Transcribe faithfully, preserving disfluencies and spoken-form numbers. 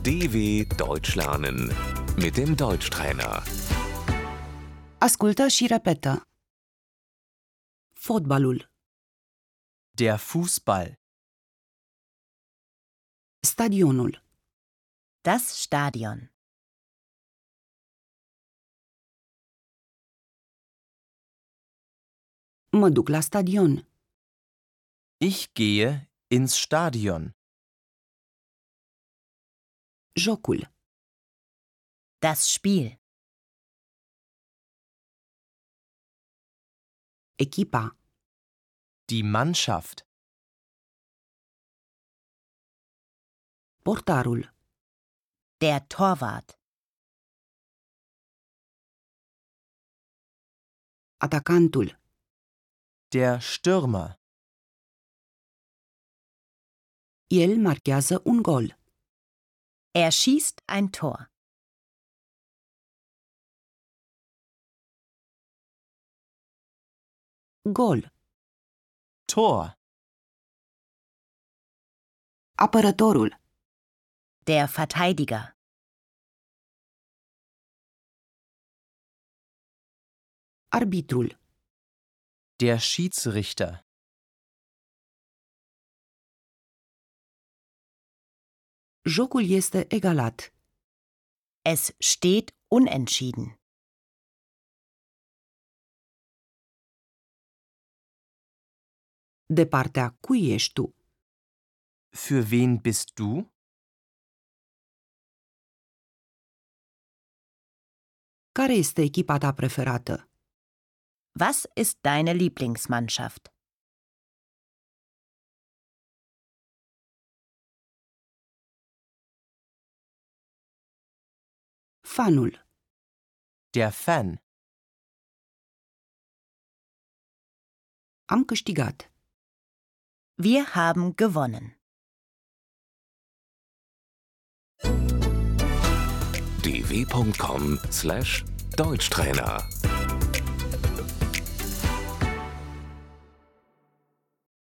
D W Deutsch lernen mit dem Deutschtrainer. Ascultă și repetă. Fotbalul, Der Fußball. stadionul, Das Stadion. mă duc la stadion, Ich gehe ins Stadion. jocul, Das Spiel. echipa, Die Mannschaft. portarul, Der Torwart. atacantul, Der Stürmer. el marchează un gol, Er schießt ein Tor. gol, Tor. apărătorul, Der Verteidiger. arbitrul, Der Schiedsrichter. jocul este egalat, Es steht unentschieden. de partea cui ești tu, Für wen bist du? care este echipa ta preferată, Was ist deine Lieblingsmannschaft? fanul, Der Fan. am câștigat, Wir haben gewonnen. d w punkt com slash Deutschtrainer